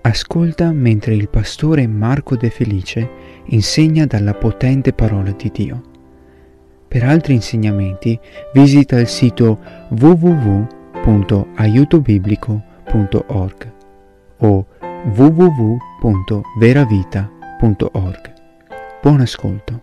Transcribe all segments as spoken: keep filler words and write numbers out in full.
Ascolta mentre il pastore Marco De Felice insegna dalla potente parola di Dio. Per altri insegnamenti visita il sito w w w punto aiuto biblico punto org o w w w punto veravita punto org. Buon ascolto.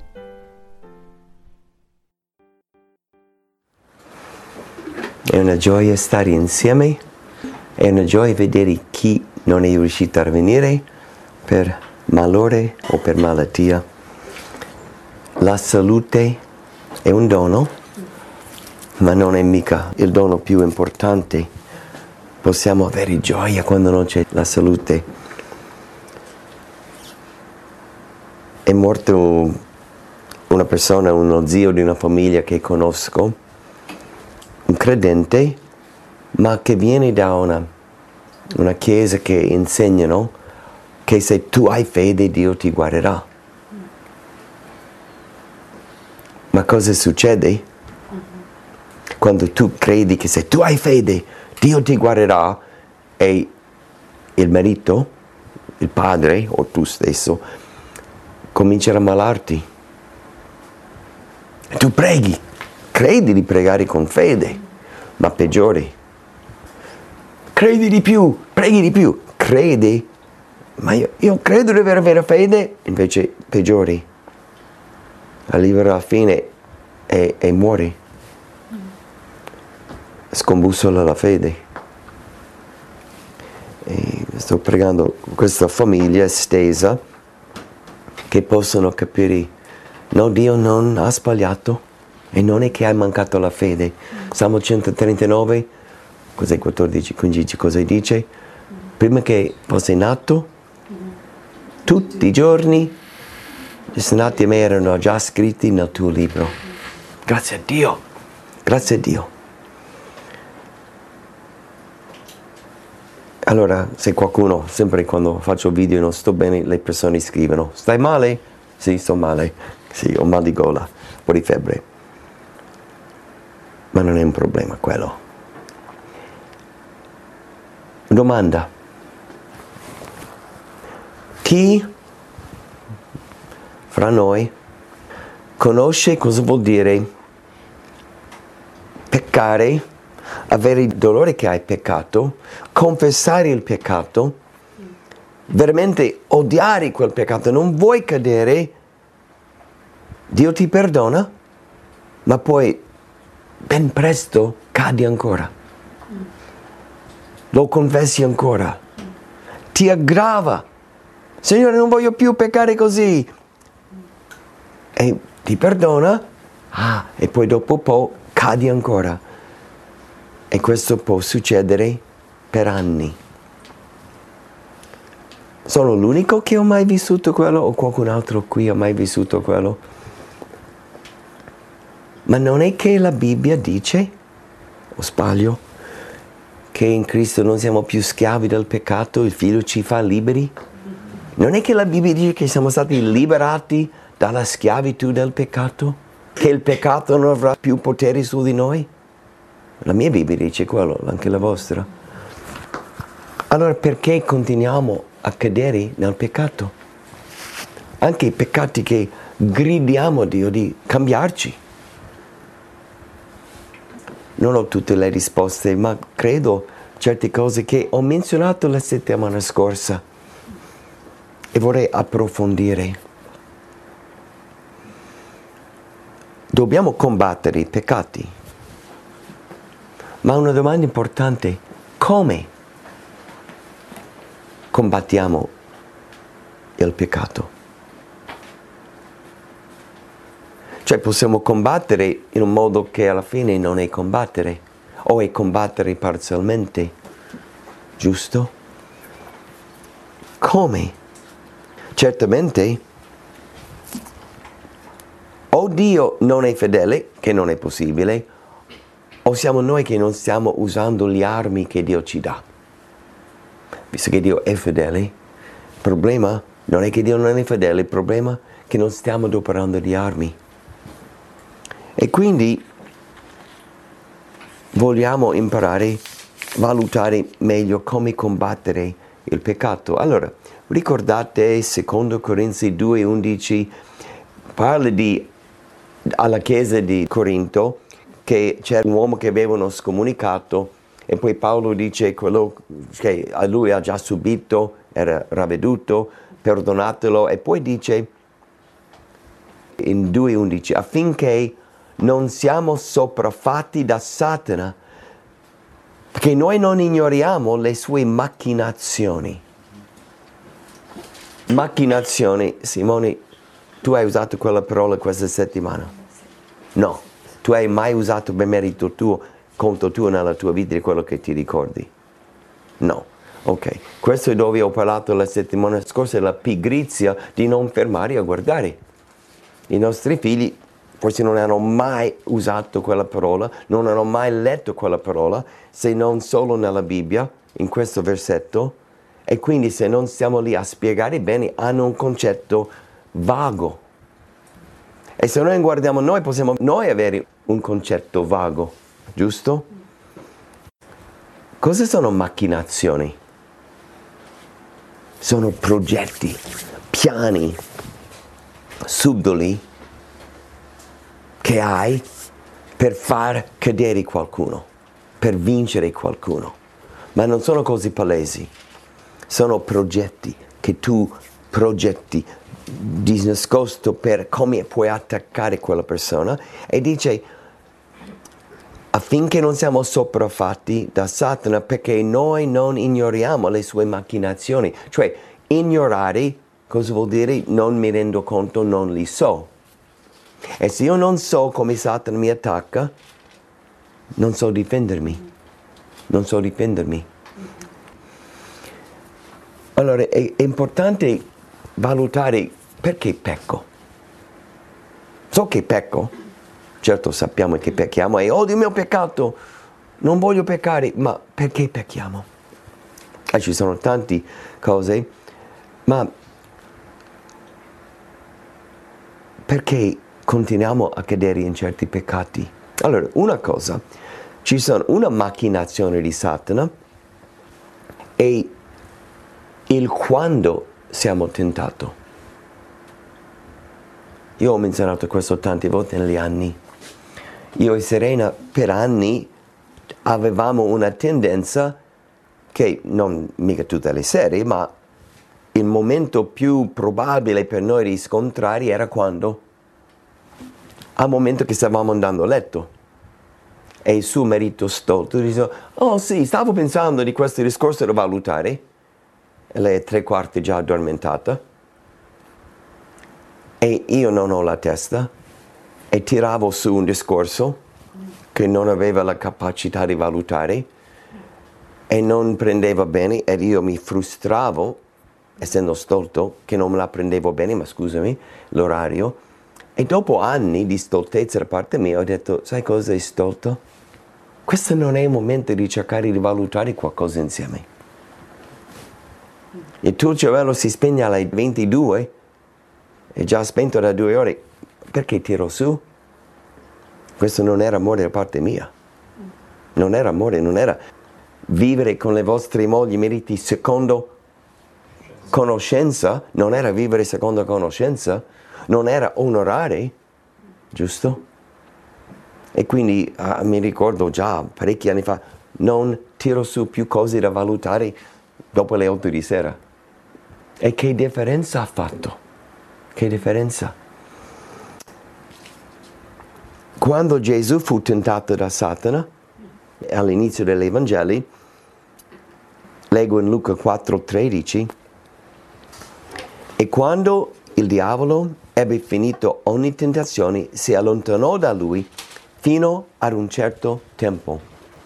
È una gioia stare insieme, è una gioia vedere chi non è riuscito a venire per malore o per malattia. La salute è un dono, ma non è mica il dono più importante. Possiamo avere gioia quando non c'è la salute. È morto una persona, uno zio di una famiglia che conosco, un credente, ma che viene da una una chiesa che insegnano che se tu hai fede Dio ti guarirà. Ma cosa succede? Quando tu credi che se tu hai fede Dio ti guarirà e il marito, il padre o tu stesso comincia a ammalarti. E tu preghi, credi di pregare con fede, ma peggiori. Credi di più, preghi di più, credi, ma io, io credo di avere fede, invece peggiori. Arriva alla fine e, e muori. Scombussola la fede. E sto pregando questa famiglia estesa che possono capire, no, Dio non ha sbagliato e non è che hai mancato la fede. Salmo centotrentanove, cos'è quattordici, quindici, cosa dice? Prima che fosse nato, tutti i giorni i destinati a me erano già scritti nel tuo libro. Grazie a Dio, grazie a Dio. Allora, se qualcuno, sempre quando faccio video e non sto bene, le persone scrivono: stai male? Sì, sto male. Sì, ho mal di gola, un po' di febbre. Ma non è un problema quello. Domanda: chi fra noi conosce cosa vuol dire peccare, avere il dolore che hai peccato, confessare il peccato, veramente odiare quel peccato, non vuoi cadere, Dio ti perdona, ma poi ben presto cadi ancora. Lo confessi ancora, ti aggrava. Signore, non voglio più peccare così. E ti perdona, ah, e poi dopo un po' cadi ancora. E questo può succedere per anni. Sono l'unico che ho mai vissuto quello o qualcun altro qui ha mai vissuto quello? Ma non è che la Bibbia dice, o sbaglio, che in Cristo non siamo più schiavi del peccato, il Figlio ci fa liberi? Non è che la Bibbia dice che siamo stati liberati dalla schiavitù del peccato? Che il peccato non avrà più potere su di noi? La mia Bibbia dice quello, anche la vostra. Allora perché continuiamo a cadere nel peccato? Anche i peccati che gridiamo a Dio di cambiarci. Non ho tutte le risposte, ma credo certe cose che ho menzionato la settimana scorsa e vorrei approfondire. Dobbiamo combattere i peccati, ma una domanda importante: come combattiamo il peccato? Cioè possiamo combattere in un modo che alla fine non è combattere, o è combattere parzialmente, giusto? Come? Certamente, o Dio non è fedele, che non è possibile, o siamo noi che non stiamo usando le armi che Dio ci dà. Visto che Dio è fedele, il problema non è che Dio non è fedele, il problema è che non stiamo adoperando le armi. E quindi vogliamo imparare, valutare meglio come combattere il peccato. Allora, ricordate secondo Corinzi due undici, parla di, alla chiesa di Corinto, che c'era un uomo che aveva uno scomunicato, e poi Paolo dice quello che a lui ha già subito, era ravveduto, perdonatelo, e poi dice in due undici, affinché non siamo sopraffatti da Satana, perché noi non ignoriamo le sue macchinazioni. Macchinazioni, Simone, tu hai usato quella parola questa settimana? No, tu hai mai usato per merito tuo, conto tuo nella tua vita di quello che ti ricordi? No. Ok, questo è dove ho parlato la settimana scorsa, la pigrizia di non fermare a guardare. I nostri figli forse non hanno mai usato quella parola, non hanno mai letto quella parola, se non solo nella Bibbia, in questo versetto, e quindi se non stiamo lì a spiegare bene, hanno un concetto vago. E se noi guardiamo noi, possiamo noi avere un concetto vago, giusto? Cosa sono macchinazioni? Sono progetti, piani, subdoli che hai per far cadere qualcuno, per vincere qualcuno. Ma non sono cose palesi, sono progetti che tu progetti di nascosto per come puoi attaccare quella persona, e dice affinché non siamo sopraffatti da Satana, perché noi non ignoriamo le sue macchinazioni. Cioè, ignorare cosa vuol dire? Non mi rendo conto, non li so. E se io non so come Satana mi attacca, non so difendermi. Non so difendermi. Allora, è, è importante valutare perché pecco. So che pecco. Certo sappiamo che pecchiamo e odio il mio peccato, non voglio peccare, ma perché pecchiamo? E ci sono tante cose, ma perché continuiamo a cadere in certi peccati? Allora, una cosa, ci sono una macchinazione di Satana e il quando siamo tentati. Io ho menzionato questo tante volte negli anni. Io e Serena per anni avevamo una tendenza che, non mica tutte le sere, ma il momento più probabile per noi riscontrare era quando? Al momento che stavamo andando a letto. E il suo marito stolto dice, oh sì, stavo pensando di questo discorso da valutare. E lei è tre quarti già addormentata. E io non ho la testa. E tiravo su un discorso che non aveva la capacità di valutare e non prendeva bene, ed io mi frustravo, essendo stolto, che non me la prendevo bene, ma scusami, l'orario. E dopo anni di stoltezza da parte mia ho detto, sai cosa è stolto? Questo non è il momento di cercare di valutare qualcosa insieme. Il tuo cervello si spegne alle ventidue, è già spento da due ore. Perché tiro su? Questo non era amore da parte mia. Non era amore, non era vivere con le vostre mogli meriti secondo conoscenza, non era vivere secondo conoscenza, non era onorare, giusto? E quindi ah, mi ricordo già parecchi anni fa, non tiro su più cose da valutare dopo le otto di sera. E che differenza ha fatto? Che differenza? Quando Gesù fu tentato da Satana, all'inizio degli Vangeli, leggo in Luca quattro tredici, e quando il diavolo ebbe finito ogni tentazione, si allontanò da lui fino ad un certo tempo.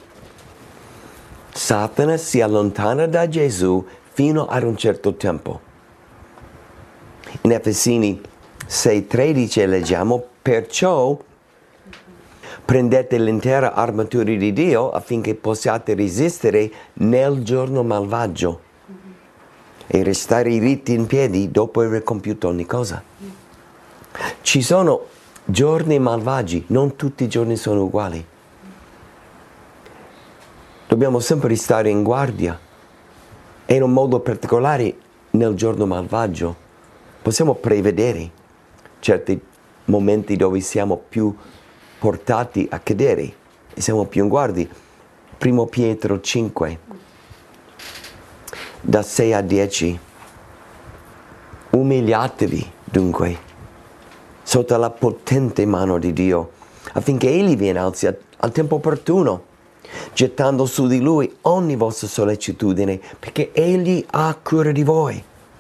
Satana si allontana da Gesù fino ad un certo tempo. In Efesini sei tredici leggiamo, perciò prendete l'intera armatura di Dio affinché possiate resistere nel giorno malvagio e restare ritti in piedi dopo aver compiuto ogni cosa. Ci sono giorni malvagi, non tutti i giorni sono uguali. Dobbiamo sempre stare in guardia. E in un modo particolare nel giorno malvagio possiamo prevedere certi momenti dove siamo più portati a cadere e siamo più in guardia. Primo Pietro cinque, da sei a dieci. Umiliatevi dunque sotto la potente mano di Dio, affinché Egli vi innalzi al tempo opportuno, gettando su di Lui ogni vostra sollecitudine, perché Egli ha cura di voi.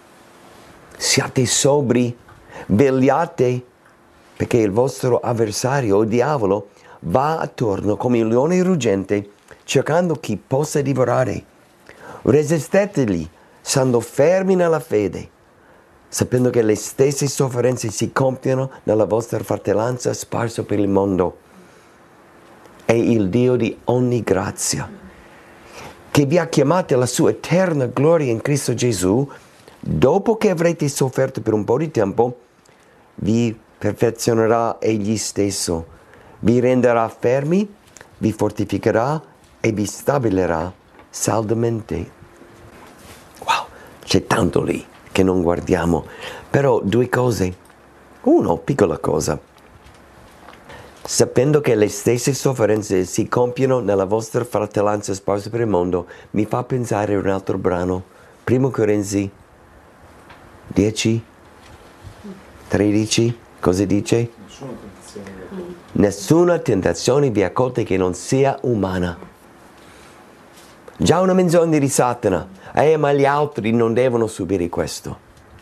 Siate sobri, vegliate, perché il vostro avversario, il diavolo, va attorno come un leone ruggente, cercando chi possa divorare. Resistetegli, stando fermi nella fede, sapendo che le stesse sofferenze si compiono nella vostra fratellanza sparsa per il mondo. E il Dio di ogni grazia, che vi ha chiamati alla sua eterna gloria in Cristo Gesù, dopo che avrete sofferto per un po' di tempo, vi perfezionerà Egli stesso, vi renderà fermi, vi fortificherà e vi stabilirà saldamente. Wow, c'è tanto lì che non guardiamo, però due cose. Uno, piccola cosa. Sapendo che le stesse sofferenze si compiono nella vostra fratellanza sparsa per il mondo, mi fa pensare a un altro brano. Primo Corinzi dieci, tredici, cosa dice? Nessuna tentazione. Nessuna tentazione vi accolte che non sia umana. Già una menzogna di Satana. Eh, ma gli altri non devono subire questo.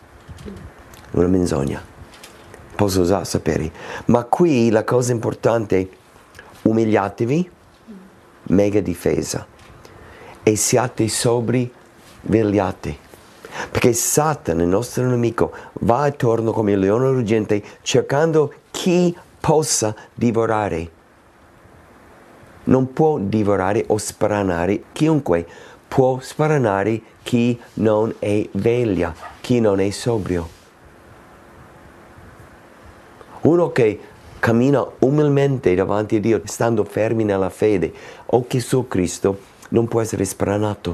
Una menzogna. Posso già sapere. Ma qui la cosa importante, umiliatevi, mega difesa. E siate sobri, vegliate. Perché Satana, il nostro nemico, va attorno come il leone ruggente, cercando chi possa divorare. Non può divorare o spanare chiunque. Può spanare chi non è veglia, chi non è sobrio. Uno che cammina umilmente davanti a Dio, stando fermi nella fede, occhi su Cristo, non può essere spranato.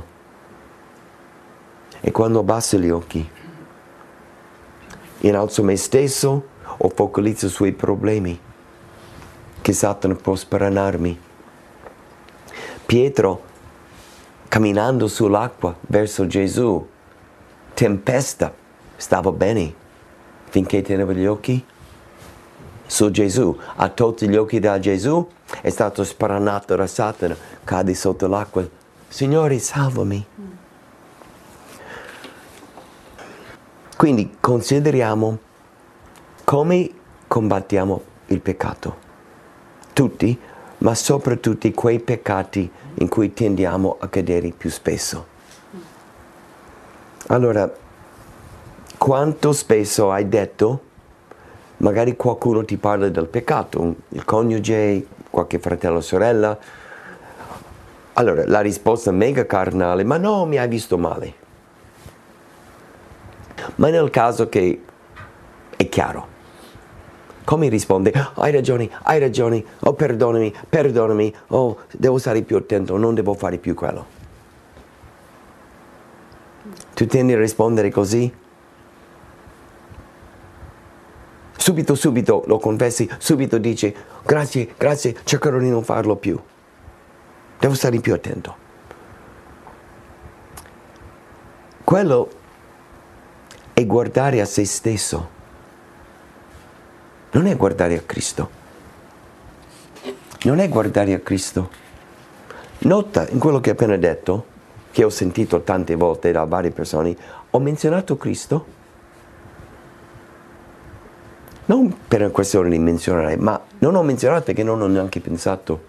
E quando abbasso gli occhi, innalzo me stesso o focalizzo sui problemi che Satana può spranarmi. Pietro, camminando sull'acqua verso Gesù, tempesta, stava bene finché teneva gli occhi su Gesù. Ha tolto gli occhi da Gesù, è stato spranato da Satana, cade sotto l'acqua. Signore, salvami. Quindi consideriamo come combattiamo il peccato. Tutti, ma soprattutto quei peccati in cui tendiamo a cadere più spesso. Allora, quanto spesso hai detto, magari qualcuno ti parla del peccato, il coniuge, qualche fratello o sorella, allora la risposta mega carnale, ma no, mi hai visto male. Ma nel caso che è chiaro, come risponde? Hai ragione, hai ragione, oh perdonami, perdonami, oh devo stare più attento, non devo fare più quello. Tu tendi a rispondere così? Subito, subito lo confessi, subito dici grazie, grazie, cercherò di non farlo più. Devo stare più attento. Quello è guardare a se stesso. Non è guardare a Cristo. Non è guardare a Cristo. Nota in quello che ho appena detto, che ho sentito tante volte da varie persone, ho menzionato Cristo. Non per una questione di menzionare, ma non ho menzionato perché non ho neanche pensato.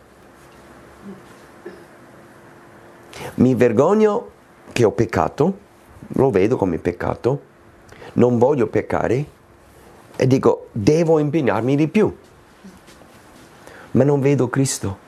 Mi vergogno che ho peccato, lo vedo come peccato, non voglio peccare, e dico, devo impegnarmi di più. Ma non vedo Cristo.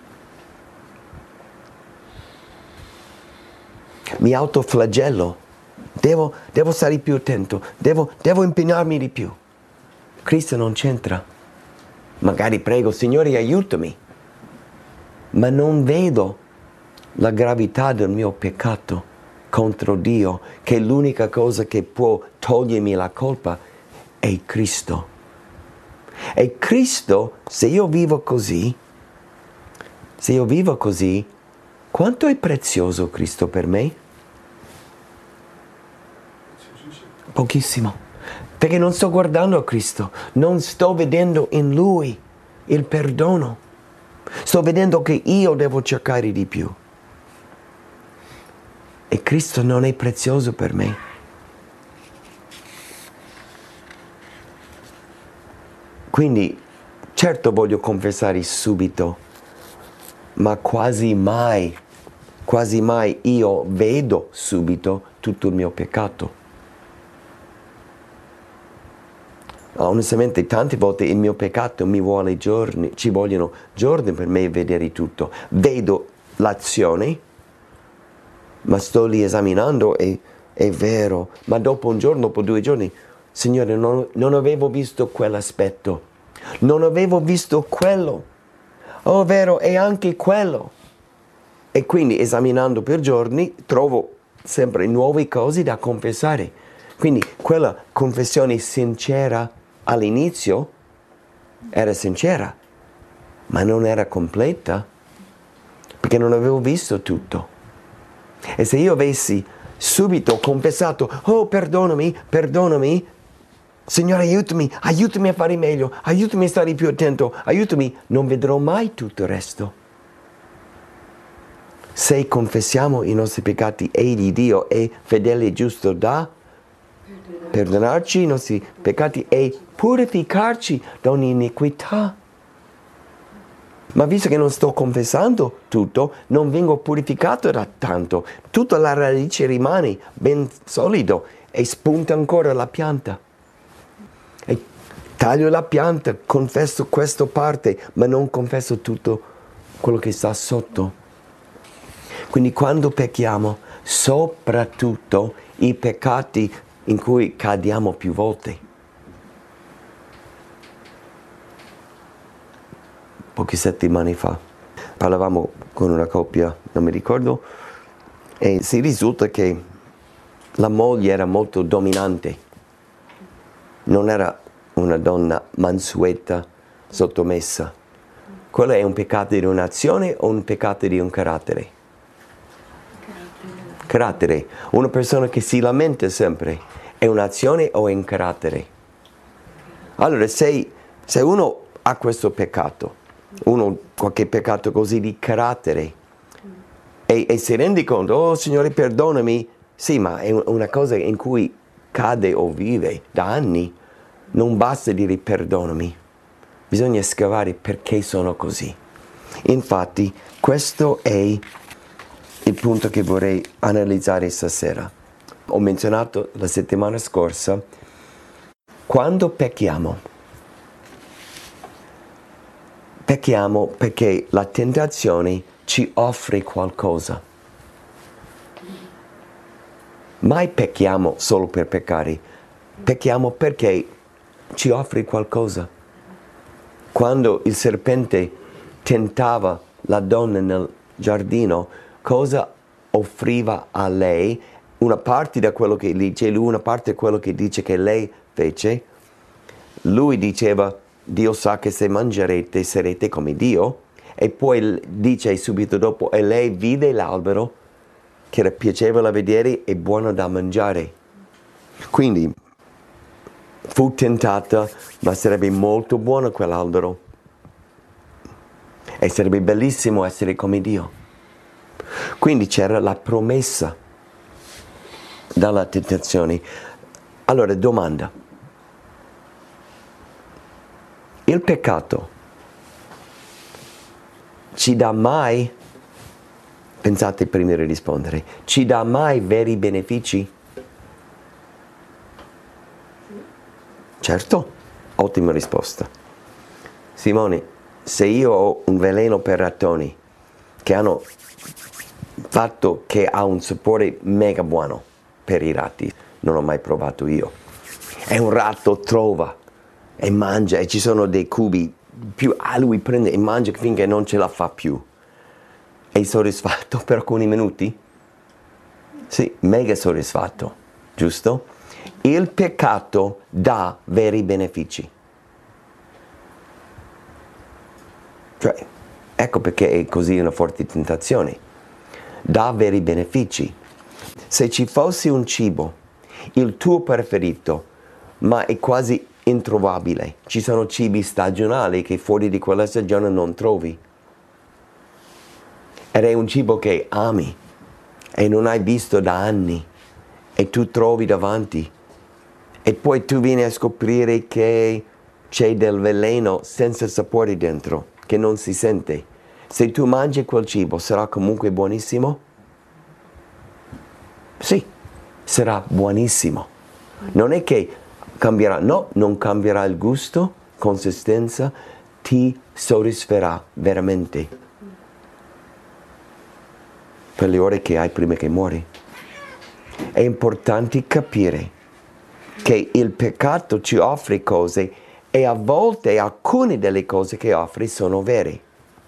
Mi autoflagello. Devo, devo stare più attento. Devo, devo impegnarmi di più. Cristo non c'entra. Magari prego, Signore, aiutami. Ma non vedo la gravità del mio peccato. contro Dio, che l'unica cosa che può togliermi la colpa è Cristo. E Cristo, se io vivo così, se io vivo così, quanto è prezioso Cristo per me? Pochissimo. Perché non sto guardando a Cristo, non sto vedendo in Lui il perdono. Sto vedendo che io devo cercare di più. E Cristo non è prezioso per me. Quindi, certo voglio confessare subito, ma quasi mai, quasi mai io vedo subito tutto il mio peccato. Onestamente, tante volte il mio peccato mi vuole giorni, ci vogliono giorni per me vedere tutto. Vedo l'azione, ma sto lì esaminando e è vero, ma dopo un giorno, dopo due giorni, Signore, non, non avevo visto quell'aspetto, non avevo visto quello, oh vero, è anche quello. E quindi esaminando per giorni trovo sempre nuove cose da confessare. Quindi quella confessione sincera all'inizio era sincera, ma non era completa, perché non avevo visto tutto. E se io avessi subito confessato, oh perdonami, perdonami, Signore aiutami, aiutami a fare meglio, aiutami a stare più attento, aiutami, non vedrò mai tutto il resto. Se confessiamo i nostri peccati, egli, Dio, è fedele e giusto da perdonarci i nostri peccati e purificarci da ogni iniquità. Ma visto che non sto confessando tutto, non vengo purificato da tanto. Tutta la radice rimane ben solido e spunta ancora la pianta. E taglio la pianta, confesso questa parte, ma non confesso tutto quello che sta sotto. Quindi quando pecchiamo, soprattutto i peccati in cui cadiamo più volte. Poche settimane fa parlavamo con una coppia, non mi ricordo, e si risulta che la moglie era molto dominante, non era una donna mansueta, sottomessa. Quello è un peccato di un'azione o un peccato di un carattere? Carattere. Carattere. Una persona che si lamenta sempre è un'azione o è un carattere? Allora, se, se uno ha questo peccato, uno qualche peccato così di carattere e, e si rende conto, oh Signore perdonami, sì, ma è una cosa in cui cade o vive da anni, non basta dire perdonami, bisogna scavare perché sono così. Infatti questo è il punto che vorrei analizzare stasera. Ho menzionato la settimana scorsa, quando pecchiamo Pecchiamo perché la tentazione ci offre qualcosa. Mai pecchiamo solo per peccare, pecchiamo perché ci offre qualcosa. Quando il serpente tentava la donna nel giardino, cosa offriva a lei? Una parte da quello che dice lui, una parte da quello che dice che lei fece. Lui diceva, Dio sa che se mangerete sarete come Dio, e poi dice subito dopo, e lei vide l'albero che era piacevole a vedere e buono da mangiare. Quindi fu tentata, ma sarebbe molto buono quell'albero e sarebbe bellissimo essere come Dio. Quindi c'era la promessa dalla tentazione. Allora, domanda. Il peccato ci dà mai, pensate prima di rispondere, ci dà mai veri benefici? Certo, ottima risposta. Simone, se io ho un veleno per ratoni che hanno fatto che ha un sapore mega buono per i ratti, non ho mai provato io, e un ratto trova e mangia, e ci sono dei cubi più, ah, lui prende e mangia finché non ce la fa più. È soddisfatto per alcuni minuti? Sì, mega soddisfatto, giusto? Il peccato dà veri benefici. Cioè, ecco perché è così una forte tentazione. Dà veri benefici. Se ci fosse un cibo, il tuo preferito, ma è quasi introvabile, ci sono cibi stagionali che fuori di quella stagione non trovi, ed è un cibo che ami e non hai visto da anni e tu trovi davanti, e poi tu vieni a scoprire che c'è del veleno senza sapore dentro, che non si sente. Se tu mangi quel cibo, sarà comunque buonissimo? Sì, sarà buonissimo. Non è che cambierà, no, non cambierà il gusto, consistenza, ti soddisferà veramente per le ore che hai prima che muori. È importante capire che il peccato ci offre cose e a volte alcune delle cose che offre sono vere.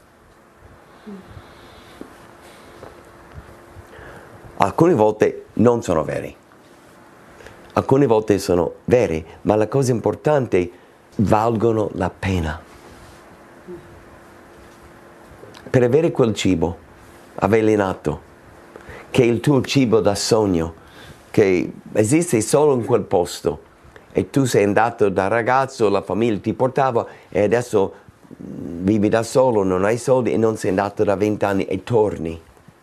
Alcune volte non sono vere. Alcune volte sono vere, ma la cosa importante, valgono la pena. Per avere quel cibo avvelenato, che è il tuo cibo da sogno, che esiste solo in quel posto, e tu sei andato da ragazzo, la famiglia ti portava, e adesso vivi da solo, non hai soldi e non sei andato da vent'anni e torni.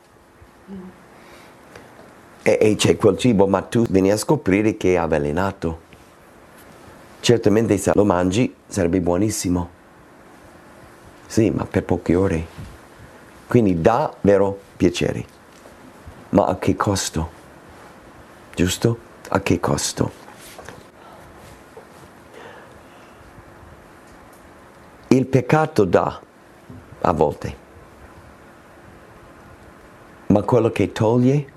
E, e c'è quel cibo, ma tu vieni a scoprire che è avvelenato. Certamente se lo mangi sarebbe buonissimo. Sì, ma per poche ore. Quindi dà vero piacere. Ma a che costo? Giusto? A che costo? Il peccato dà, a volte. Ma quello che toglie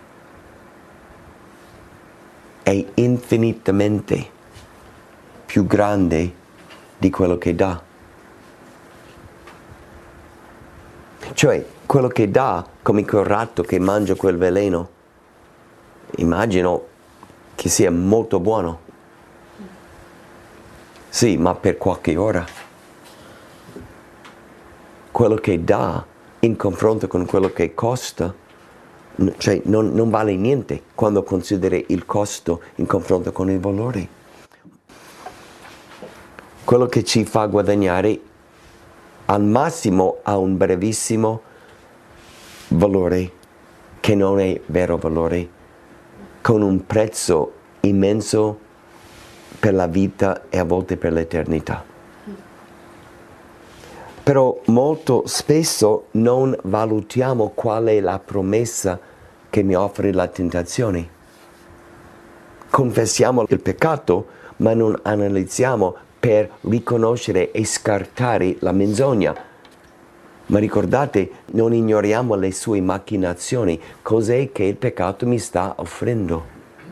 è infinitamente più grande di quello che dà. Cioè, quello che dà, come quel ratto che mangia quel veleno, immagino che sia molto buono. Sì, ma per qualche ora. Quello che dà in confronto con quello che costa, cioè non, non vale niente quando consideri il costo in confronto con il valore. Quello che ci fa guadagnare al massimo ha un brevissimo valore, che non è vero valore, con un prezzo immenso per la vita e a volte per l'eternità. Però molto spesso non valutiamo qual è la promessa che mi offre la tentazione. Confessiamo il peccato, ma non analizziamo per riconoscere e scartare la menzogna. Ma ricordate, non ignoriamo le sue macchinazioni. Cos'è che il peccato mi sta offrendo?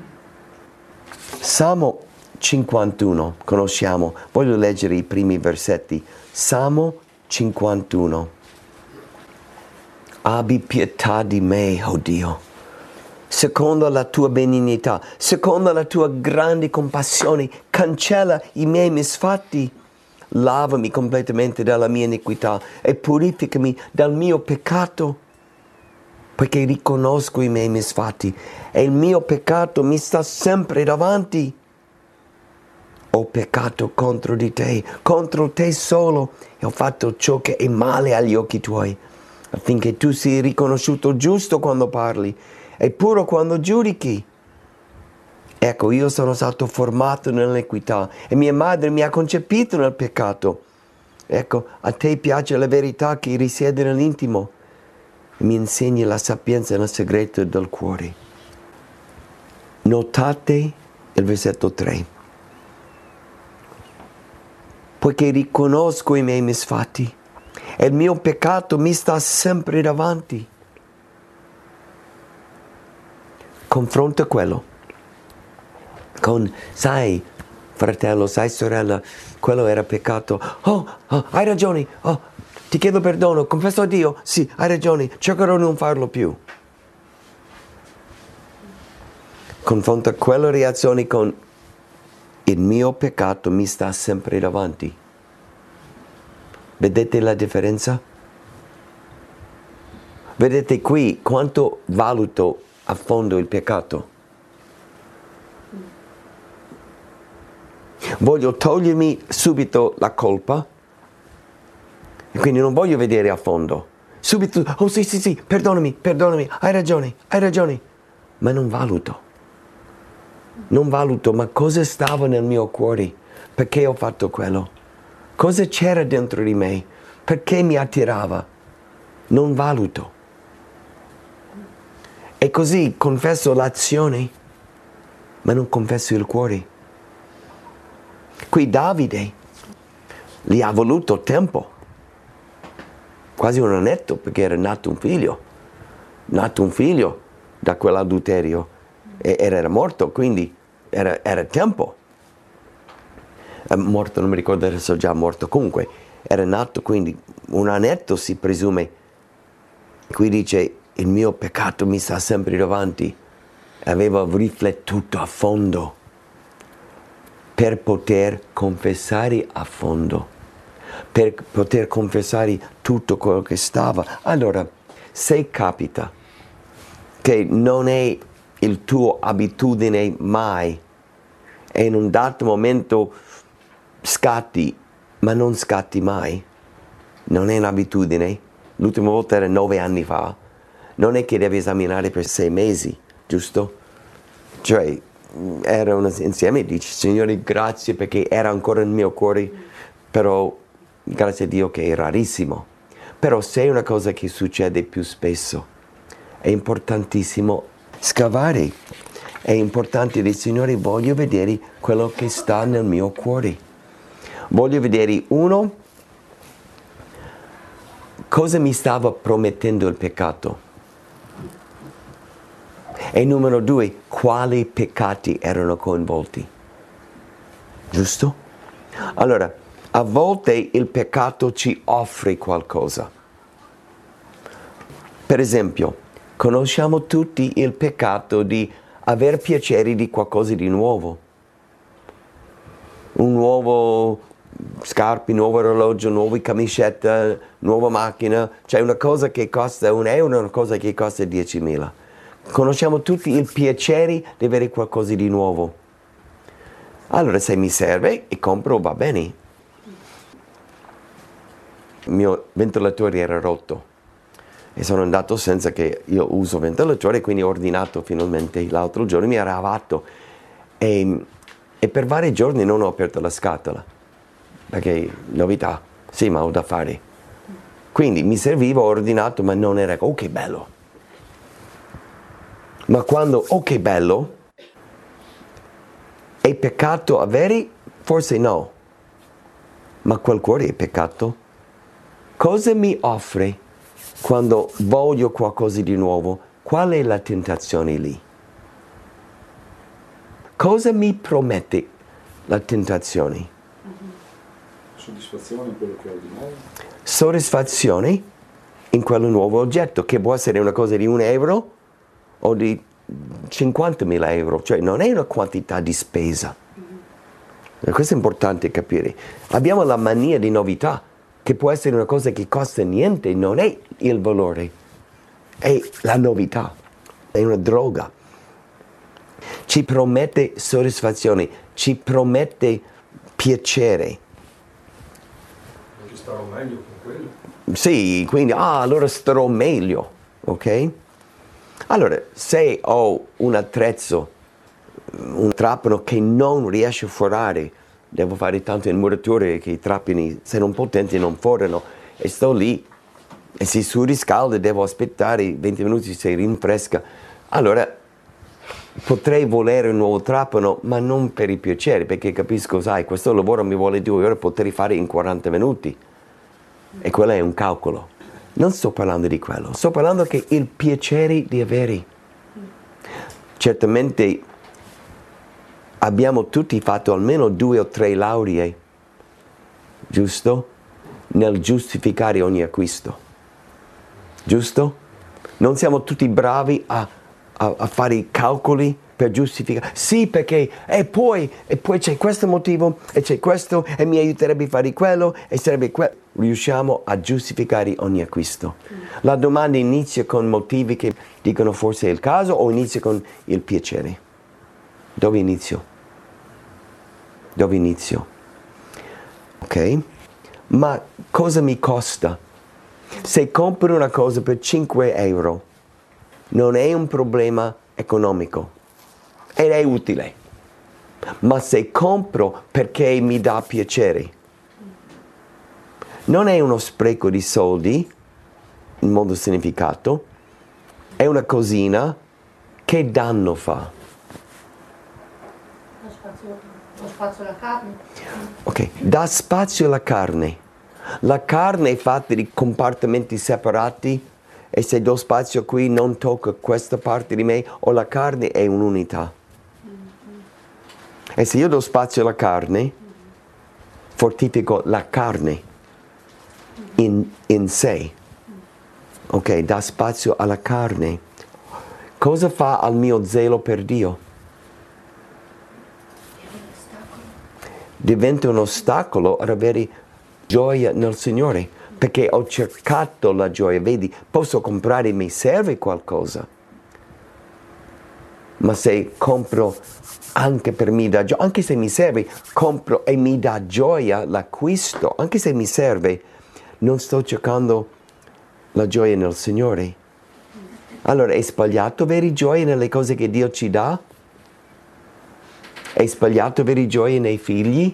Salmo cinquantuno, conosciamo. Voglio leggere i primi versetti. Salmo cinquantuno. Abbi pietà di me, oh Dio, secondo la tua benignità, secondo la tua grande compassione, cancella i miei misfatti, lavami completamente dalla mia iniquità e purificami dal mio peccato, perché riconosco i miei misfatti e il mio peccato mi sta sempre davanti. Ho peccato contro di te, contro te solo, e ho fatto ciò che è male agli occhi tuoi, affinché tu sia riconosciuto giusto quando parli e puro quando giudichi. Ecco, io sono stato formato nell'equità e mia madre mi ha concepito nel peccato. Ecco, a te piace la verità che risiede nell'intimo e mi insegni la sapienza nel segreto del cuore. Notate il versetto tre. Poiché riconosco i miei misfatti e il mio peccato mi sta sempre davanti. Confronta quello con, sai, fratello, sai, sorella, quello era peccato. Oh, oh, hai ragione, oh, ti chiedo perdono, confesso a Dio, sì, hai ragione, cercherò di non farlo più. confronta quella reazione con il mio peccato mi sta sempre davanti. Vedete la differenza? Vedete qui quanto valuto a fondo il peccato? Voglio togliermi subito la colpa e quindi non voglio vedere a fondo. Subito, oh sì sì sì, perdonami, perdonami, hai ragione, hai ragione. Ma non valuto. Non valuto, ma cosa stava nel mio cuore? Perché ho fatto quello? Cosa c'era dentro di me? Perché mi attirava? Non valuto. E così confesso l'azione, ma non confesso il cuore. Qui Davide gli ha voluto tempo, quasi un annetto, perché era nato un figlio, nato un figlio da quell'adulterio e era morto, quindi era, era tempo. È morto, non mi ricordo adesso, già morto, comunque era nato, quindi un annetto si presume. Qui dice, il mio peccato mi sta sempre davanti. Aveva riflettuto a fondo per poter confessare a fondo, per poter confessare tutto quello che stava. Allora, se capita che non è il tuo abitudine mai, e in un dato momento scatti, ma non scatti mai, non è un'abitudine, l'ultima volta era nove anni fa, non è che devi esaminare per sei mesi, giusto? Cioè, erano insieme e dici, Signore, grazie perché era ancora nel mio cuore, però grazie a Dio che è rarissimo. Però se è una cosa che succede più spesso, è importantissimo scavare. È importante dire, Signore, voglio vedere quello che sta nel mio cuore. Voglio vedere, uno, cosa mi stava promettendo il peccato. E numero due, quali peccati erano coinvolti. Giusto? Allora, a volte il peccato ci offre qualcosa. Per esempio, conosciamo tutti il peccato di aver piacere di qualcosa di nuovo. Un nuovo scarpe, nuovo orologio, nuova camicetta, nuova macchina. Cioè una cosa che costa un euro e una cosa che costa diecimila. Conosciamo tutti il piacere di avere qualcosa di nuovo. Allora se mi serve e compro va bene. Il mio ventilatore era rotto e sono andato senza che io uso ventilatore, quindi ho ordinato finalmente l'altro giorno, mi era arrivato e, e per vari giorni non ho aperto la scatola perché novità, sì, ma ho da fare. Quindi mi serviva, ho ordinato, ma non era, oh che bello. Ma quando, oh che bello, è peccato avere? Forse no. Ma quel cuore è peccato? Cosa mi offre quando voglio qualcosa di nuovo? Qual è la tentazione lì? Cosa mi promette la tentazione? Soddisfazione in quello che ordinavo. Soddisfazione in quello nuovo oggetto, che può essere una cosa di un euro o di cinquantamila euro, cioè non è una quantità di spesa. Mm-hmm. Questo è importante capire. Abbiamo la mania di novità, che può essere una cosa che costa niente, non è il valore, è la novità, è una droga. Ci promette soddisfazione, ci promette piacere. Non ci starò meglio con quello. Sì, quindi, ah, allora starò meglio, ok? Allora, se ho un attrezzo, un trapano che non riesce a forare, devo fare tanto in murature che i trappini, se non potenti, non forano, e sto lì, e si surriscalda, devo aspettare venti minuti, si rinfresca. Allora, potrei volere un nuovo trapano, ma non per il piacere, perché capisco, sai, questo lavoro mi vuole due ore, potrei fare in quaranta minuti. E quello è un calcolo. Non sto parlando di quello, sto parlando che il piacere di avere. Certamente abbiamo tutti fatto almeno due o tre lauree, giusto? Nel giustificare ogni acquisto, giusto? Non siamo tutti bravi a, a, a fare i calcoli per giustificare. Sì, perché e poi, e poi c'è questo motivo, e c'è questo, e mi aiuterebbe a fare quello, e sarebbe quello. Riusciamo a giustificare ogni acquisto. La domanda inizia con motivi che dicono forse è il caso o inizia con il piacere? Dove inizio? Dove inizio? Ok? Ma cosa mi costa? Se compro una cosa per cinque euro, non è un problema economico ed è utile. Ma se compro perché mi dà piacere, non è uno spreco di soldi, in modo significato, è una cosina che danno fa. Lo spazio, lo spazio alla carne. Ok, dà spazio alla carne. La carne è fatta di compartimenti separati e se do spazio qui non tocca questa parte di me o la carne è un'unità. E se io do spazio alla carne, fortifico la carne in, in sé. Ok, dà spazio alla carne. Cosa fa al mio zelo per Dio? Diventa un ostacolo ad avere gioia nel Signore, perché ho cercato la gioia. Vedi, posso comprare, mi serve qualcosa. Ma se compro anche per mi dà gioia, anche se mi serve, compro e mi dà gioia l'acquisto, anche se mi serve, non sto cercando la gioia nel Signore. Allora è sbagliato avere gioia nelle cose che Dio ci dà? È sbagliato avere gioia nei figli?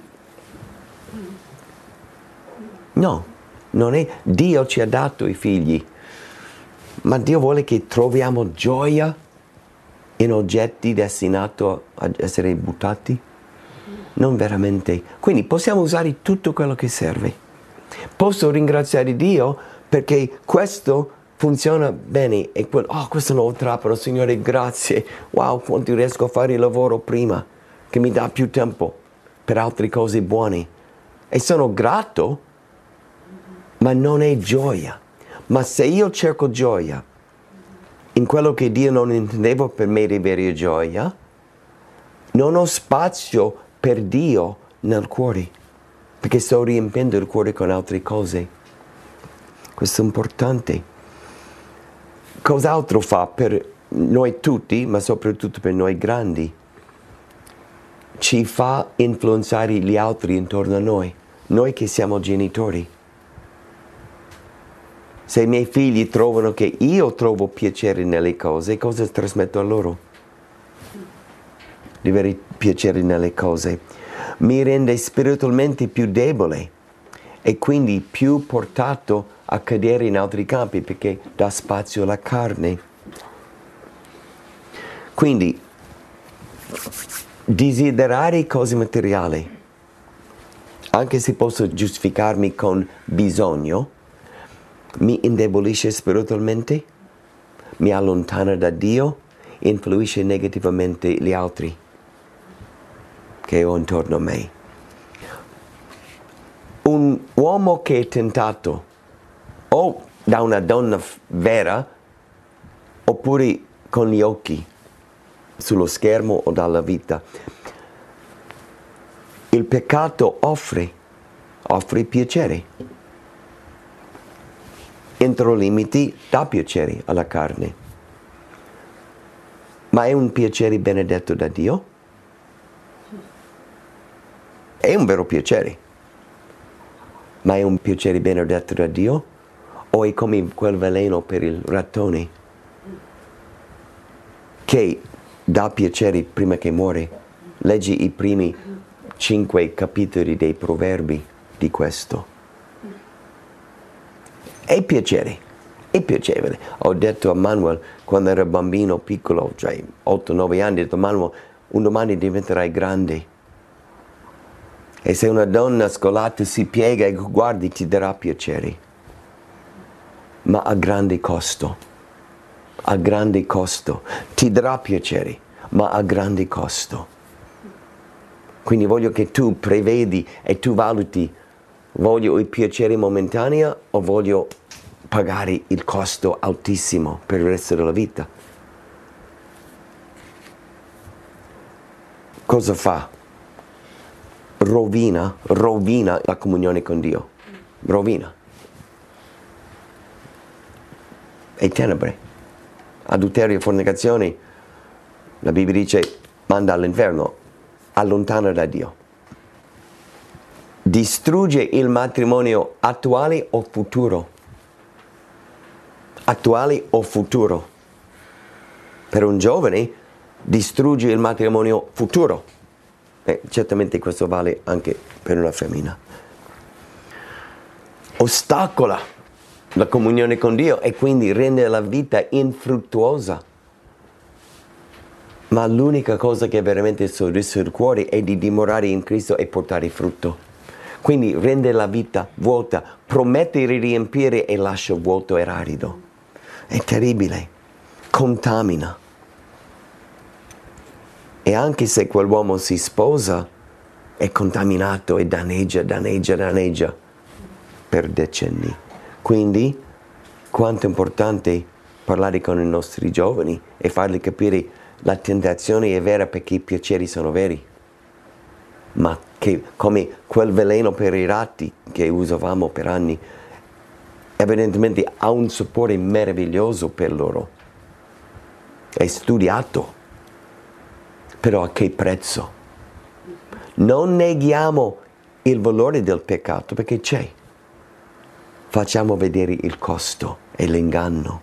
No, non è. Dio ci ha dato i figli, ma Dio vuole che troviamo gioia in oggetti destinati a essere buttati? Non veramente. Quindi possiamo usare tutto quello che serve. Posso ringraziare Dio perché questo funziona bene e quello, oh, questo nuovo trapano, Signore, grazie. Wow, quanto riesco a fare il lavoro prima, che mi dà più tempo per altre cose buone. E sono grato, ma non è gioia. Ma se io cerco gioia in quello che Dio non intendeva per me di avere gioia, non ho spazio per Dio nel cuore, perché sto riempiendo il cuore con altre cose. Questo è importante. Cos'altro fa per noi tutti, ma soprattutto per noi grandi? Ci fa influenzare gli altri intorno a noi, noi che siamo genitori. Se i miei figli trovano che io trovo piacere nelle cose, cosa trasmetto a loro? Di avere piacere nelle cose. Mi rende spiritualmente più debole e quindi più portato a cadere in altri campi perché dà spazio alla carne. Quindi, desiderare cose materiali, anche se posso giustificarmi con bisogno, mi indebolisce spiritualmente, mi allontana da Dio, influisce negativamente gli altri che ho intorno a me. Un uomo che è tentato o da una donna vera oppure con gli occhi sullo schermo o dalla vita, il peccato offre, offre piacere. Entro limiti dà piacere alla carne. Ma è un piacere benedetto da Dio? È un vero piacere. Ma è un piacere benedetto da Dio? O è come quel veleno per il rattone che dà piacere prima che muore? Leggi i primi cinque capitoli dei Proverbi di questo. È piacere, è piacevole. Ho detto a Manuel quando era bambino piccolo, cioè otto nove anni, ho detto Manuel, un domani diventerai grande. E se una donna scolata si piega e guardi ti darà piacere. Ma a grande costo. A grande costo. Ti darà piacere, ma a grande costo. Quindi voglio che tu prevedi e tu valuti. Voglio il piacere momentaneo o voglio pagare il costo altissimo per il resto della vita? cosa fa? Rovina, rovina la comunione con Dio. Rovina. E tenebre. Adulterio e fornicazione, la Bibbia dice, manda all'inferno, allontana da Dio. Distrugge il matrimonio attuale o futuro. Attuale o futuro. Per un giovane distrugge il matrimonio futuro. E certamente questo vale anche per una femmina. Ostacola la comunione con Dio e quindi rende la vita infruttuosa. Ma l'unica cosa che veramente soddisfa il cuore è di dimorare in Cristo e portare frutto. Quindi rende la vita vuota, promette di riempire e lascia vuoto e arido. È terribile, contamina. E anche se quell'uomo si sposa, è contaminato e danneggia, danneggia, danneggia per decenni. Quindi, quanto è importante parlare con i nostri giovani e fargli capire la tentazione è vera perché i piaceri sono veri. Ma che come quel veleno per i ratti che usavamo per anni, evidentemente ha un sapore meraviglioso per loro. È studiato. Però a che prezzo? Non neghiamo il valore del peccato perché c'è. Facciamo vedere il costo e l'inganno.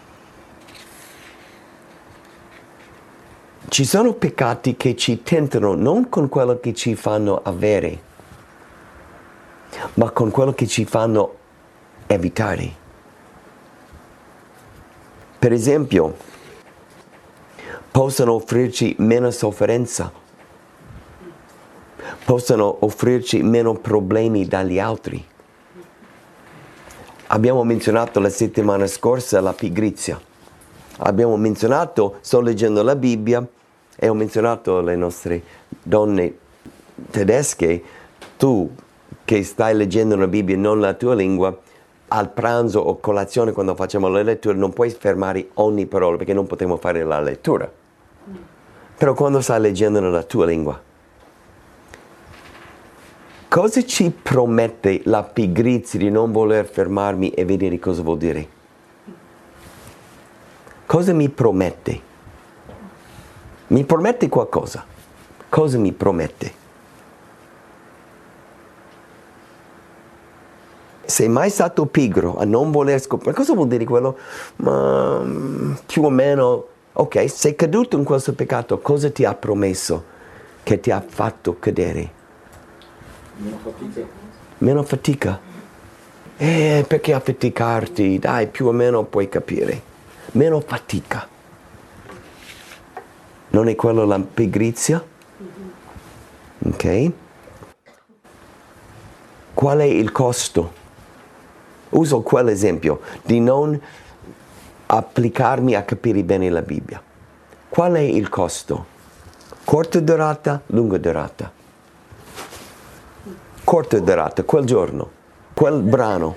Ci sono peccati che ci tentano non con quello che ci fanno avere, ma con quello che ci fanno evitare. Per esempio, possono offrirci meno sofferenza, possono offrirci meno problemi dagli altri. Abbiamo menzionato la settimana scorsa la pigrizia. Abbiamo menzionato, sto leggendo la Bibbia, e ho menzionato le nostre donne tedesche, tu che stai leggendo la Bibbia non la tua lingua, al pranzo o colazione quando facciamo la lettura non puoi fermare ogni parola perché non potremo fare la lettura. Però quando stai leggendo nella tua lingua, cosa ci promette la pigrizia di non voler fermarmi e vedere cosa vuol dire? Cosa mi promette? Mi promette qualcosa. Cosa mi promette? Sei mai stato pigro a non voler scoprire? Cosa vuol dire quello? Ma più o meno, ok, sei caduto in questo peccato, cosa ti ha promesso che ti ha fatto cadere? Meno fatica. Meno fatica. Eh, perché affaticarti? Dai, più o meno puoi capire. Meno fatica. Non è quello la pigrizia? Ok? Qual è il costo? Uso quell'esempio di non applicarmi a capire bene la Bibbia. Qual è il costo? Corta durata, lunga durata. Corta durata, quel giorno, quel brano.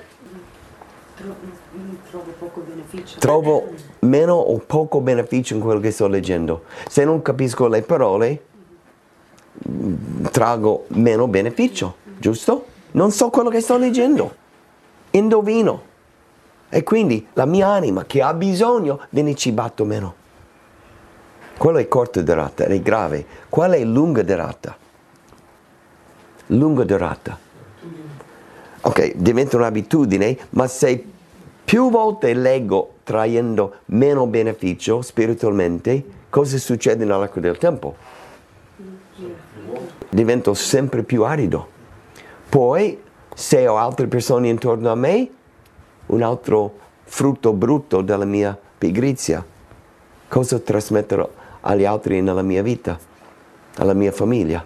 Trovo poco beneficio. Trovo meno o poco beneficio in quello che sto leggendo. Se non capisco le parole, traggo meno beneficio, giusto? Non so quello che sto leggendo. Indovino. E quindi la mia anima che ha bisogno viene cibato meno. Quello è corta durata, è grave. Qual è lunga durata? Lunga durata. Ok, diventa un'abitudine, ma se più volte leggo traendo meno beneficio spiritualmente, cosa succede nell'arco del tempo? Divento sempre più arido. Poi, se ho altre persone intorno a me, un altro frutto brutto della mia pigrizia, cosa trasmetterò agli altri nella mia vita, alla mia famiglia?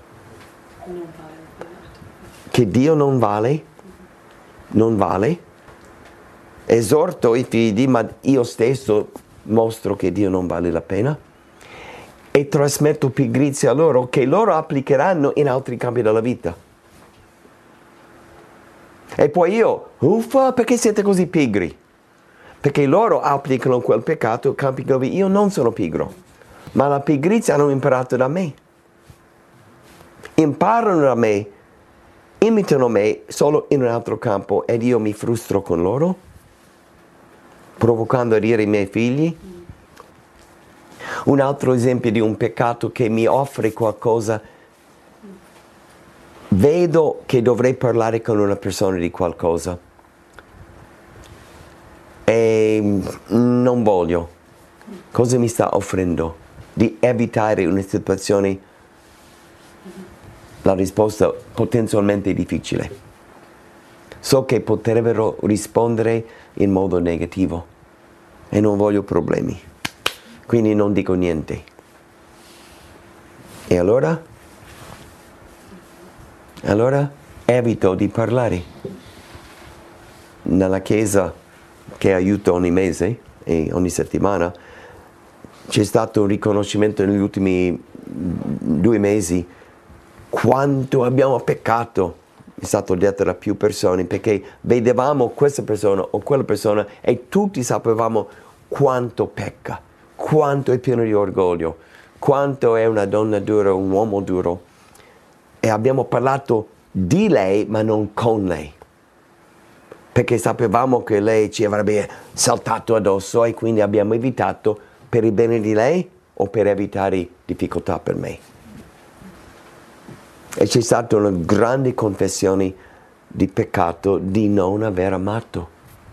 Che Dio non vale? Non vale? Esorto i figli, ma io stesso mostro che Dio non vale la pena e trasmetto pigrizia a loro che loro applicheranno in altri campi della vita. E poi io, uffa, perché siete così pigri? Perché loro applicano quel peccato in campi dove io non sono pigro, ma la pigrizia hanno imparato da me. imparano da me, imitano me solo in un altro campo ed io mi frustro con loro, provocando a dire i miei figli. Un altro esempio di un peccato che mi offre qualcosa, vedo che dovrei parlare con una persona di qualcosa e non voglio. Cosa mi sta offrendo? Di evitare una situazione, la risposta potenzialmente difficile. So che potrebbero rispondere in modo negativo e non voglio problemi, quindi non dico niente. E allora? Allora evito di parlare. Nella chiesa che aiuto ogni mese e ogni settimana c'è stato un riconoscimento negli ultimi due mesi quanto abbiamo peccato. È stato detto da più persone, perché vedevamo questa persona o quella persona e tutti sapevamo quanto pecca, quanto è pieno di orgoglio, quanto è una donna dura, un uomo duro. E abbiamo parlato di lei ma non con lei, perché sapevamo che lei ci avrebbe saltato addosso e quindi abbiamo evitato per il bene di lei o per evitare difficoltà per me. E c'è stata una grande confessione di peccato di non aver amato.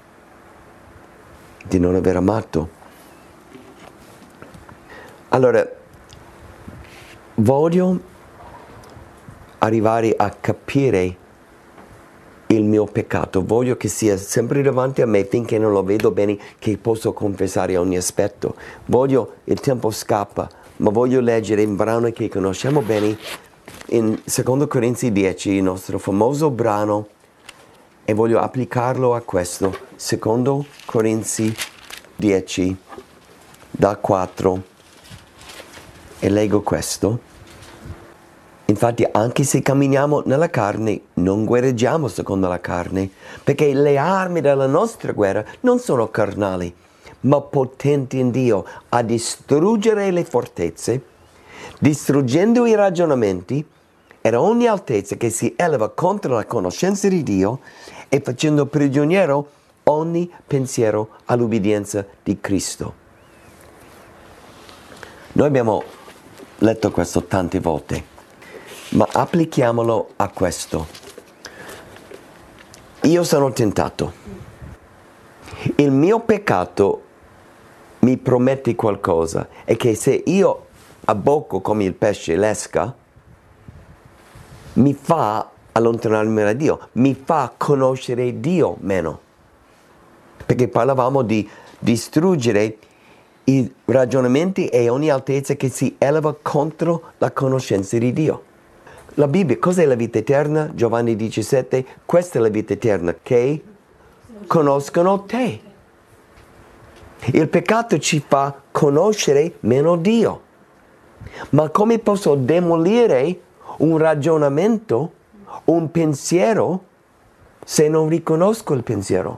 Di non aver amato. Allora, voglio arrivare a capire il mio peccato. Voglio che sia sempre davanti a me finché non lo vedo bene, che posso confessare ogni aspetto. Voglio, il tempo scappa, ma voglio leggere un brano che conosciamo bene, in secondo Corinzi dieci, il nostro famoso brano, e voglio applicarlo a questo. secondo Corinzi dieci, da quattro, e leggo questo. Infatti, anche se camminiamo nella carne, non guerreggiamo secondo la carne, perché le armi della nostra guerra non sono carnali, ma potenti in Dio a distruggere le fortezze, distruggendo i ragionamenti e ogni altezza che si eleva contro la conoscenza di Dio e facendo prigioniero ogni pensiero all'ubbidienza di Cristo. Noi abbiamo letto questo tante volte, ma applichiamolo a questo. Io sono tentato. Il mio peccato mi promette qualcosa, e che se io abbocco come il pesce l'esca, mi fa allontanarmi da Dio, mi fa conoscere Dio meno. Perché parlavamo di distruggere i ragionamenti e ogni altezza che si eleva contro la conoscenza di Dio. La Bibbia, cos'è la vita eterna? Giovanni diciassette, questa è la vita eterna, che conoscono te. Il peccato ci fa conoscere meno Dio. Ma come posso demolire un ragionamento, un pensiero, se non riconosco il pensiero?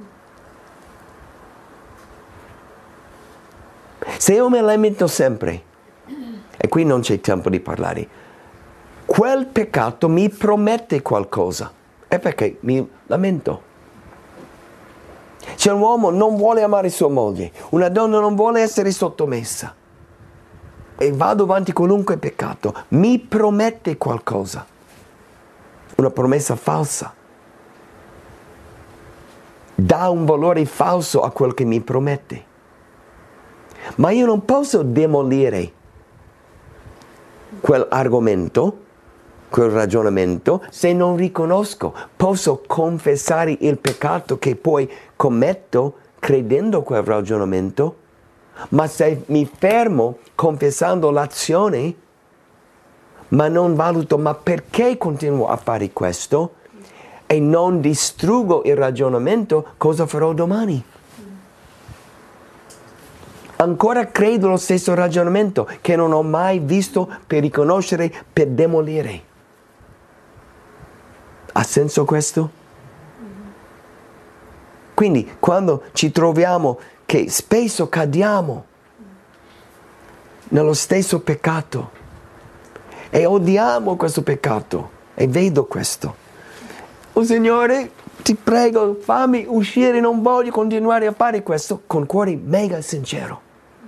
Se io mi lamento sempre, e qui non c'è tempo di parlare, quel peccato mi promette qualcosa, è perché mi lamento. Se un uomo non vuole amare sua moglie, una donna non vuole essere sottomessa, e vado avanti qualunque peccato, mi promette qualcosa, una promessa falsa, dà un valore falso a quel che mi promette. Ma io non posso demolire quell'argomento, quel ragionamento, se non riconosco. Posso confessare il peccato che poi commetto credendo quel ragionamento, ma se mi fermo confessando l'azione, ma non valuto ma perché continuo a fare questo e non distruggo il ragionamento, cosa farò domani? Ancora credo lo stesso ragionamento che non ho mai visto per riconoscere, per demolire. Ha senso questo? Quindi quando ci troviamo che spesso cadiamo nello stesso peccato E odiamo questo peccato. E vedo questo. Oh Signore, ti prego, fammi uscire, non voglio continuare a fare questo, con cuore mega sincero.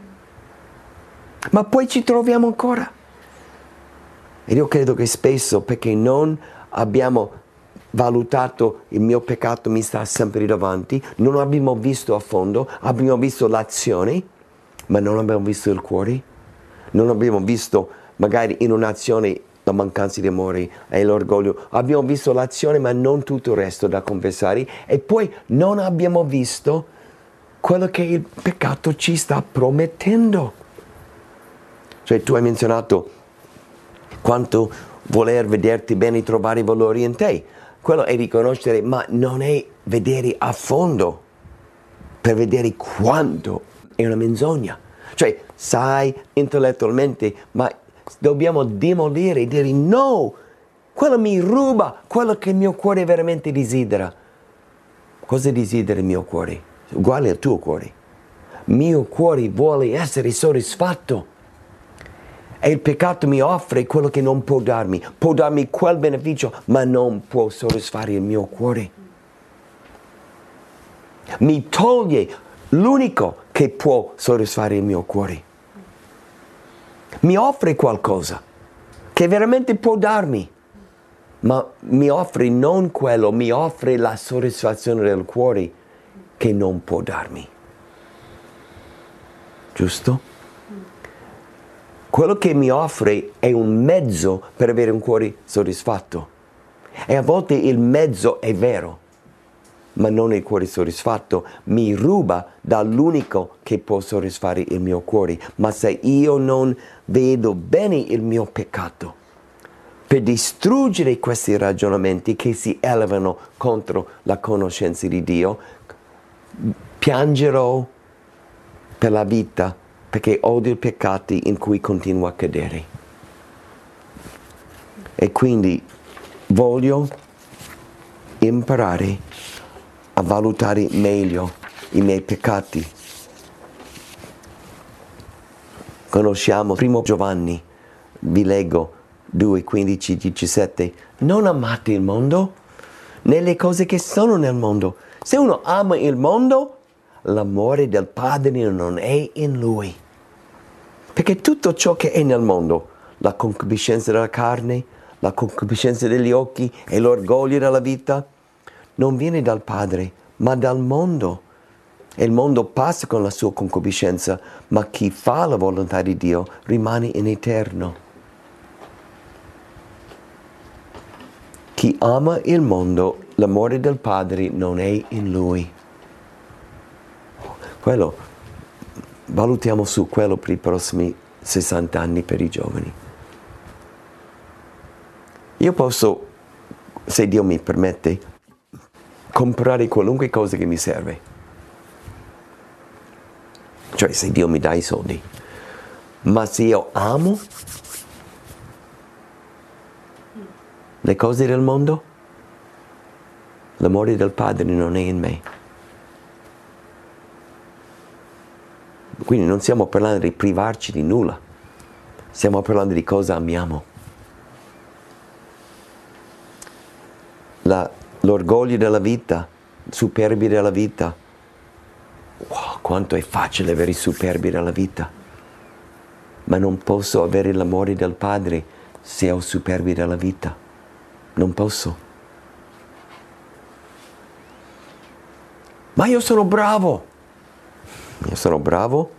Ma poi ci troviamo ancora. E io credo che spesso, perché non abbiamo valutato il mio peccato mi sta sempre davanti, non abbiamo visto a fondo, abbiamo visto l'azione, ma non abbiamo visto il cuore, non abbiamo visto magari in un'azione la mancanza di amore e l'orgoglio, abbiamo visto l'azione ma non tutto il resto da confessare, e poi non abbiamo visto quello che il peccato ci sta promettendo. Cioè tu hai menzionato quanto voler vederti bene, trovare valori in te. Quello è riconoscere, ma non è vedere a fondo per vedere quanto è una menzogna. Cioè, sai intellettualmente, ma dobbiamo demolire e dire no, quello mi ruba quello che il mio cuore veramente desidera. Cosa desidera il mio cuore? Uguale al tuo cuore. Il mio cuore vuole essere soddisfatto. E il peccato mi offre quello che non può darmi. Può darmi quel beneficio, ma non può soddisfare il mio cuore. Mi toglie l'unico che può soddisfare il mio cuore. Mi offre qualcosa che veramente può darmi, ma mi offre non quello, mi offre la soddisfazione del cuore che non può darmi. Giusto? Quello che mi offre è un mezzo per avere un cuore soddisfatto. E a volte il mezzo è vero, ma non il cuore soddisfatto. Mi ruba dall'unico che può soddisfare il mio cuore. Ma se io non vedo bene il mio peccato, per distruggere questi ragionamenti che si elevano contro la conoscenza di Dio, piangerò per la vita, perché odio i peccati in cui continuo a cadere. E quindi voglio imparare a valutare meglio i miei peccati. Conosciamo primo Giovanni, vi leggo due, quindici, diciassette. Non amate il mondo né le cose che sono nel mondo. Se uno ama il mondo, l'amore del Padre non è in lui. Perché tutto ciò che è nel mondo, la concupiscenza della carne, la concupiscenza degli occhi e l'orgoglio della vita, non viene dal Padre, ma dal mondo. E il mondo passa con la sua concupiscenza, ma chi fa la volontà di Dio rimane in eterno. Chi ama il mondo, l'amore del Padre non è in lui. Quello, valutiamo su quello per i prossimi sessanta anni per i giovani. Io posso, se Dio mi permette, comprare qualunque cosa che mi serve. Cioè, se Dio mi dà i soldi. Ma se io amo le cose del mondo, l'amore del Padre non è in me. Quindi non stiamo parlando di privarci di nulla, stiamo parlando di cosa amiamo. La, l'orgoglio della vita, superbi della vita. Wow, quanto è facile avere i superbi della vita. Ma non posso avere l'amore del Padre se ho superbi della vita. Non posso. Ma io sono bravo. Io sono bravo.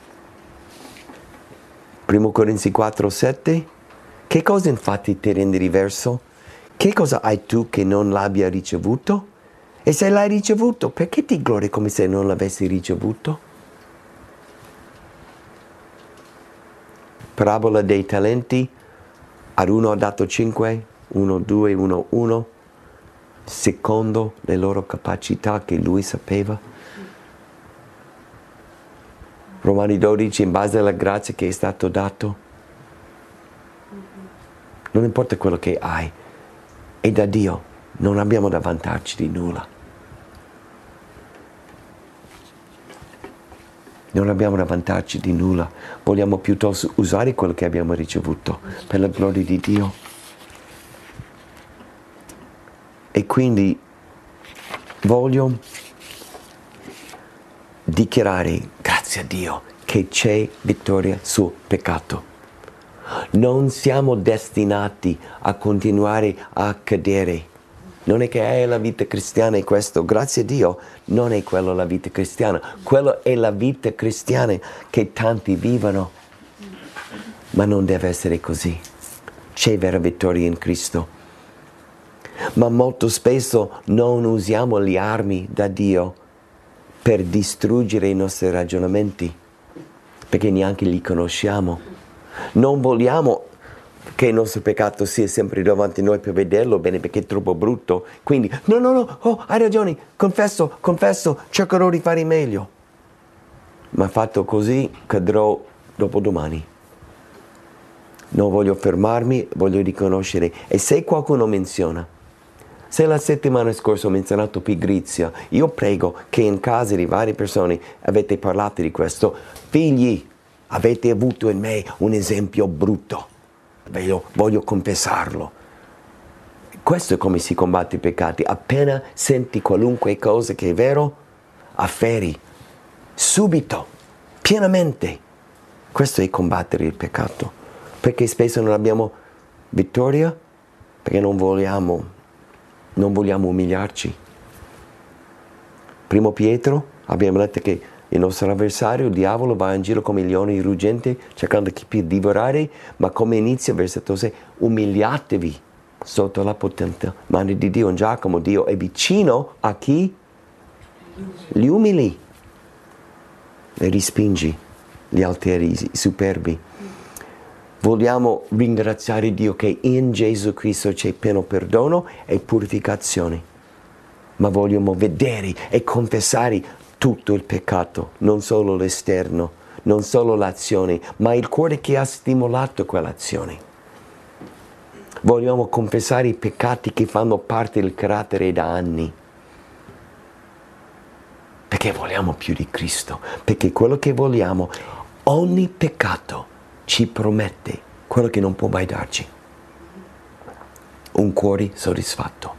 Primo Corinzi quattro, sette. Che cosa infatti ti rende diverso? Che cosa hai tu che non l'abbia ricevuto? E se l'hai ricevuto, perché ti glori come se non l'avessi ricevuto? Parabola dei talenti. Ad uno ha dato cinque, uno due, uno uno, secondo le loro capacità che lui sapeva. Romani dodici, in base alla grazia che è stato dato. Non importa quello che hai, è da Dio, non abbiamo da vantarci di nulla. Non abbiamo da vantarci di nulla, vogliamo piuttosto usare quello che abbiamo ricevuto per la gloria di Dio. E quindi voglio dichiarare, grazie a Dio, che c'è vittoria sul peccato. Non siamo destinati a continuare a cadere. Non è che è la vita cristiana è questo, grazie a Dio, non è quello la vita cristiana. Quello è la vita cristiana che tanti vivono. Ma non deve essere così. C'è vera vittoria in Cristo. Ma molto spesso non usiamo le armi da Dio per distruggere i nostri ragionamenti, perché neanche li conosciamo. Non vogliamo che il nostro peccato sia sempre davanti a noi per vederlo bene, perché è troppo brutto. Quindi, no, no, no, oh, hai ragione, confesso, confesso, cercherò di fare meglio. Ma fatto così, cadrò dopodomani. Non voglio fermarmi, voglio riconoscere. E se qualcuno menziona, se la settimana scorsa ho menzionato pigrizia, io prego che in casa di varie persone avete parlato di questo. Figli, avete avuto in me un esempio brutto. Voglio, voglio confessarlo. Questo è come si combatte i peccati. Appena senti qualunque cosa che è vero, afferri. Subito, pienamente. Questo è combattere il peccato. Perché spesso non abbiamo vittoria? Perché non vogliamo, non vogliamo umiliarci. Primo Pietro, abbiamo letto che il nostro avversario, il diavolo, va in giro come il leone ruggente, cercando di divorare, ma come inizia, versetto sei, umiliatevi sotto la potente mano di Dio. In Giacomo, Dio è vicino a chi? Gli umili. E respingi gli alteri, i superbi. Vogliamo ringraziare Dio che in Gesù Cristo c'è pieno perdono e purificazione. Ma vogliamo vedere e confessare tutto il peccato, non solo l'esterno, non solo l'azione, ma il cuore che ha stimolato quell'azione. Vogliamo confessare i peccati che fanno parte del carattere da anni. Perché vogliamo più di Cristo, perché quello che vogliamo, ogni peccato ci promette quello che non può mai darci. Un cuore soddisfatto.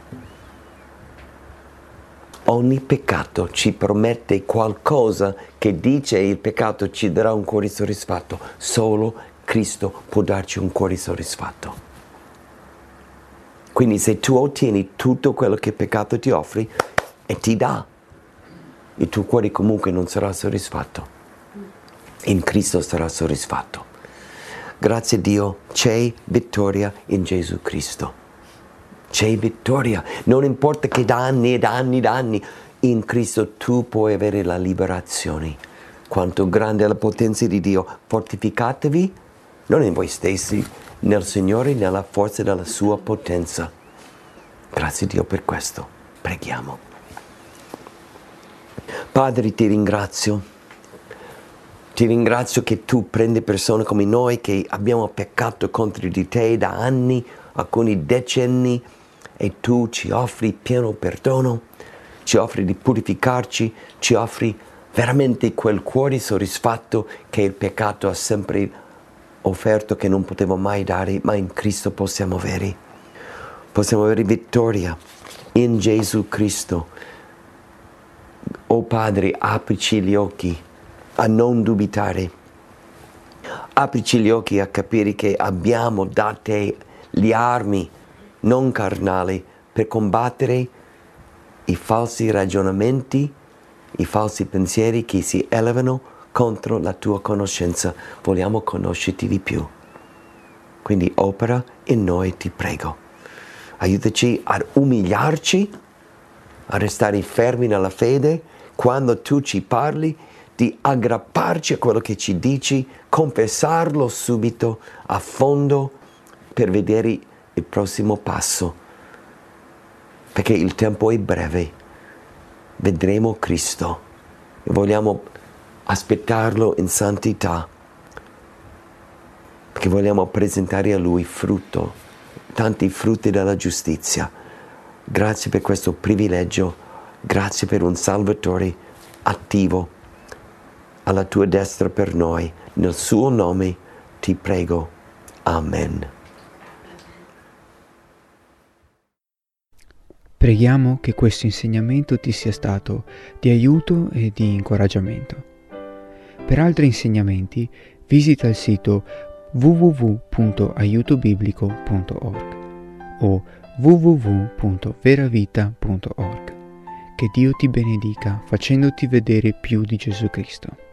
Ogni peccato ci promette qualcosa che dice il peccato ci darà un cuore soddisfatto. Solo Cristo può darci un cuore soddisfatto. Quindi se tu ottieni tutto quello che il peccato ti offre e ti dà, il tuo cuore comunque non sarà soddisfatto. In Cristo sarà soddisfatto. Grazie a Dio c'è vittoria in Gesù Cristo. C'è vittoria, non importa che da anni e da anni e da anni, in Cristo tu puoi avere la liberazione. Quanto grande è la potenza di Dio, fortificatevi, non in voi stessi, nel Signore, nella forza della sua potenza. Grazie a Dio per questo, preghiamo. Padre, ti ringrazio, ti ringrazio che tu prendi persone come noi che abbiamo peccato contro di te da anni, alcuni decenni, e tu ci offri pieno perdono, ci offri di purificarci, ci offri veramente quel cuore soddisfatto che il peccato ha sempre offerto, che non potevo mai dare, ma in Cristo possiamo avere. Possiamo avere vittoria in Gesù Cristo. Oh Padre, aprici gli occhi a non dubitare. Aprici gli occhi a capire che abbiamo da te le armi non carnali per combattere i falsi ragionamenti, i falsi pensieri che si elevano contro la tua conoscenza. Vogliamo conoscerti di più. Quindi opera in noi, ti prego. Aiutaci ad umiliarci, a restare fermi nella fede, quando tu ci parli, di aggrapparci a quello che ci dici, confessarlo subito, a fondo, per vedere il prossimo passo. Perché il tempo è breve. Vedremo Cristo e vogliamo aspettarlo in santità, perché vogliamo presentare a Lui frutto, tanti frutti della giustizia. Grazie per questo privilegio, grazie per un Salvatore attivo alla tua destra per noi. Nel suo nome ti prego. Amen. Preghiamo che questo insegnamento ti sia stato di aiuto e di incoraggiamento. Per altri insegnamenti visita il sito w w w punto aiuto biblico punto org o w w w punto veravita punto org. Che Dio ti benedica facendoti vedere più di Gesù Cristo.